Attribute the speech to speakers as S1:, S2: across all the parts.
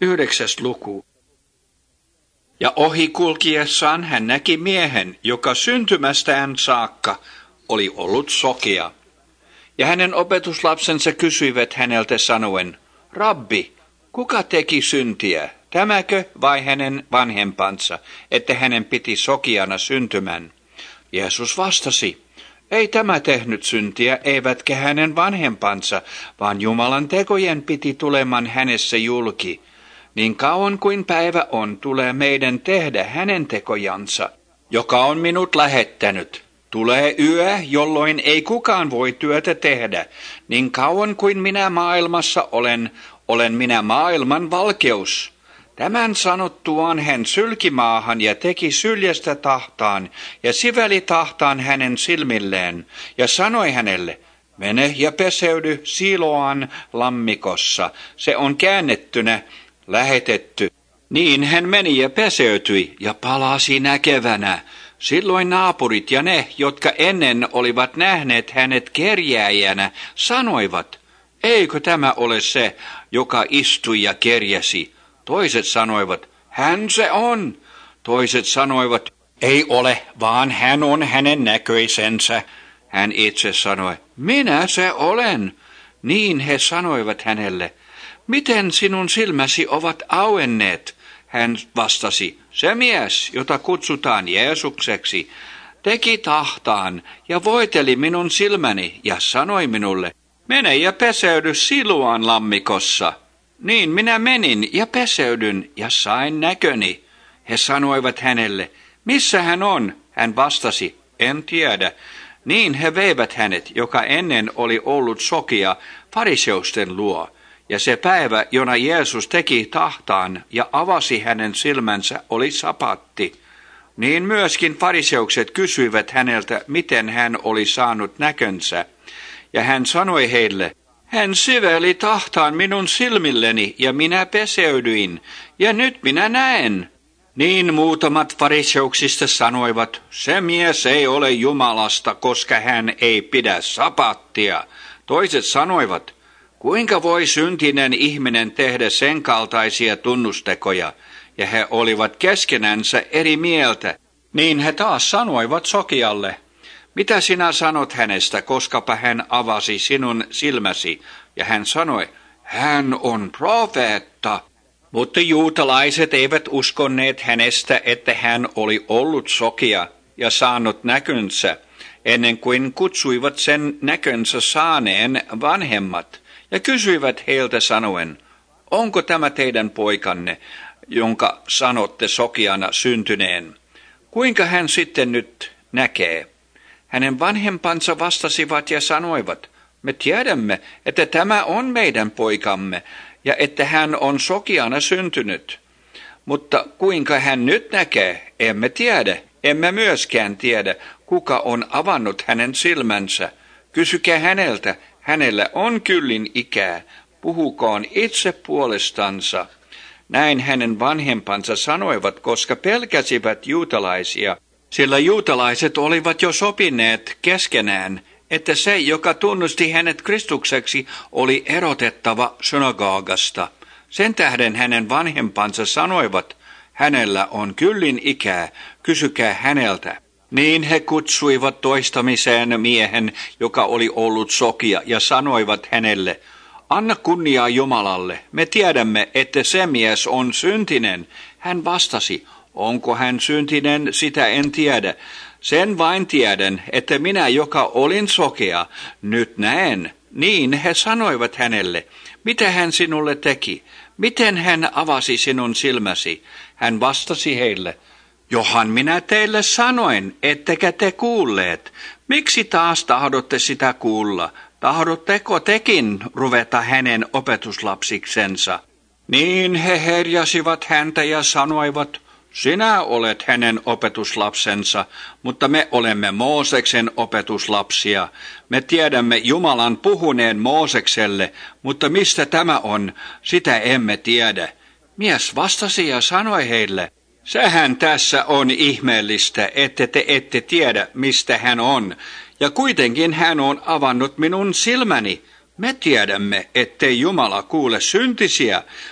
S1: 9. luku. Ja ohi kulkiessaan hän näki miehen, joka syntymästään saakka oli ollut sokea. Ja hänen opetuslapsensa kysyivät häneltä sanoen, Rabbi, kuka teki syntiä, tämäkö vai hänen vanhempansa, että hänen piti sokeana syntymän? Jeesus vastasi, ei tämä tehnyt syntiä, eivätkä hänen vanhempansa, vaan Jumalan tekojen piti tuleman hänessä julki. Niin kauan kuin päivä on, tulee meidän tehdä hänen tekojansa, joka on minut lähettänyt. Tulee yö, jolloin ei kukaan voi työtä tehdä. Niin kauan kuin minä maailmassa olen minä maailman valkeus. Tämän sanottuaan hän sylki maahan ja teki syljestä tahtaan ja siveli tahtaan hänen silmilleen ja sanoi hänelle, mene ja peseydy Siloan lammikossa, se on käännettynä, lähetetty. Niin hän meni ja peseytyi ja palasi näkevänä. Silloin naapurit ja ne, jotka ennen olivat nähneet hänet kerjääjänä, sanoivat, eikö tämä ole se, joka istui ja kerjäsi? Toiset sanoivat, hän se on. Toiset sanoivat, ei ole, vaan hän on hänen näköisensä. Hän itse sanoi, minä se olen. Niin he sanoivat hänelle, miten sinun silmäsi ovat auenneet? Hän vastasi, se mies, jota kutsutaan Jeesukseksi, teki tahtaan ja voiteli minun silmäni ja sanoi minulle, mene ja peseydy Siloan lammikossa. Niin minä menin ja peseydyn ja sain näköni. He sanoivat hänelle, missä hän on? Hän vastasi, en tiedä. Niin he veivät hänet, joka ennen oli ollut sokea, fariseusten luo. Ja se päivä, jona Jeesus teki tahtaan ja avasi hänen silmänsä, oli sapatti. Niin myöskin fariseukset kysyivät häneltä, miten hän oli saanut näkönsä. Ja hän sanoi heille, hän siveli tahtaan minun silmilleni ja minä peseydyin, ja nyt minä näen. Niin muutamat fariseuksista sanoivat, se mies ei ole Jumalasta, koska hän ei pidä sapattia. Toiset sanoivat, kuinka voi syntinen ihminen tehdä sen kaltaisia tunnustekoja? Ja he olivat keskenänsä eri mieltä. Niin he taas sanoivat sokealle, mitä sinä sanot hänestä, koskapa hän avasi sinun silmäsi? Ja hän sanoi, hän on profeetta. Mutta juutalaiset eivät uskonneet hänestä, että hän oli ollut sokea ja saanut näkönsä, ennen kuin kutsuivat sen näkönsä saaneen vanhemmat, ja kysyivät heiltä sanoen, onko tämä teidän poikanne, jonka sanotte sokeana syntyneen? Kuinka hän sitten nyt näkee? Hänen vanhempansa vastasivat ja sanoivat, me tiedämme, että tämä on meidän poikamme ja että hän on sokeana syntynyt. Mutta kuinka hän nyt näkee, emme tiedä, emme myöskään tiedä, kuka on avannut hänen silmänsä. Kysykää häneltä, hänellä on kyllin ikää, puhukoon itse puolestansa. Näin hänen vanhempansa sanoivat, koska pelkäsivät juutalaisia, sillä juutalaiset olivat jo sopineet keskenään, että se, joka tunnusti hänet Kristukseksi, oli erotettava synagogasta. Sen tähden hänen vanhempansa sanoivat, hänellä on kyllin ikää, kysykää häneltä. Niin he kutsuivat toistamiseen miehen, joka oli ollut sokea, ja sanoivat hänelle, anna kunniaa Jumalalle, me tiedämme, että se mies on syntinen. Hän vastasi, onko hän syntinen, sitä en tiedä. Sen vain tiedän, että minä, joka olin sokea, nyt näen. Niin he sanoivat hänelle, mitä hän sinulle teki, miten hän avasi sinun silmäsi. Hän vastasi heille, johan minä teille sanoin, ettekä te kuulleet. Miksi taas tahdotte sitä kuulla? Tahdotteko tekin ruveta hänen opetuslapsiksensa? Niin he herjasivat häntä ja sanoivat, sinä olet hänen opetuslapsensa, mutta me olemme Mooseksen opetuslapsia. Me tiedämme Jumalan puhuneen Moosekselle, mutta mistä tämä on, sitä emme tiedä. Mies vastasi ja sanoi heille, sehän tässä on ihmeellistä, että te ette tiedä, mistä hän on, ja kuitenkin hän on avannut minun silmäni. Me tiedämme, ettei Jumala kuule syntisiä,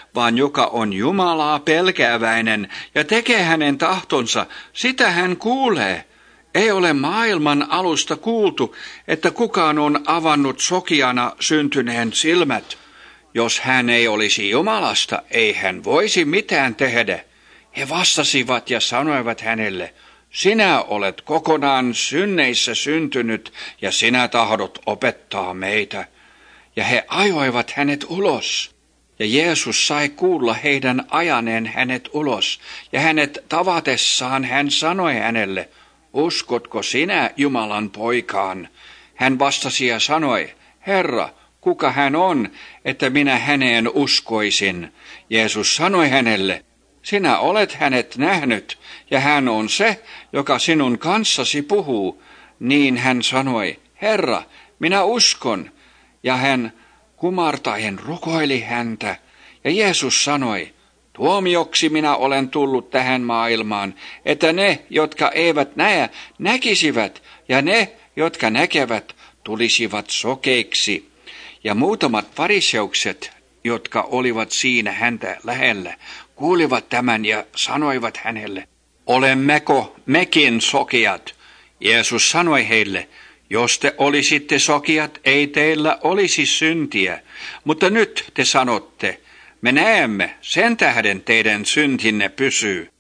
S1: vaan joka on Jumalaa pelkääväinen ja tekee hänen tahtonsa, sitä hän kuulee. Ei ole maailman alusta kuultu, että kukaan on avannut sokeana syntyneen silmät. Jos hän ei olisi Jumalasta, ei hän voisi mitään tehdä. He vastasivat ja sanoivat hänelle, sinä olet kokonaan synneissä syntynyt ja sinä tahdot opettaa meitä. Ja he ajoivat hänet ulos. Ja Jeesus sai kuulla heidän ajaneen hänet ulos. Ja hänet tavatessaan hän sanoi hänelle, uskotko sinä Jumalan poikaan? Hän vastasi ja sanoi, Herra, kuka hän on, että minä häneen uskoisin? Jeesus sanoi hänelle, sinä olet hänet nähnyt, ja hän on se, joka sinun kanssasi puhuu. Niin hän sanoi, Herra, minä uskon. Ja hän kumartaen rukoili häntä. Ja Jeesus sanoi, tuomioksi minä olen tullut tähän maailmaan, että ne, jotka eivät näe, näkisivät, ja ne, jotka näkevät, tulisivat sokeiksi. Ja muutamat fariseukset, jotka olivat siinä häntä lähellä, kuulivat tämän ja sanoivat hänelle, olemmeko mekin sokeat? Jeesus sanoi heille, jos te olisitte sokeat, ei teillä olisi syntiä, mutta nyt te sanotte, me näemme, sen tähden teidän syntinne pysyy.